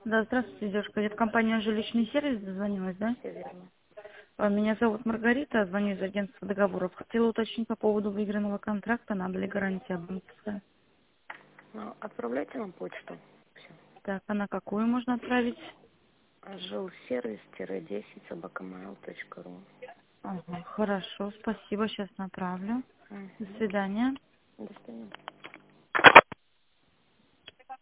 Да, здравствуйте, девушка. Это компания «Жилищный сервис» дозвонилась, да? Все верно. Меня зовут Маргарита, звоню из агентства договоров. Хотела уточнить по поводу выигранного контракта, надо ли гарантия абонентская. Ну, отправляйте нам почту. Все. Так, а на какую можно отправить? Жилсервис-10 @mail.ru. Ага, хорошо, спасибо, сейчас направлю. До Мгм. свидания.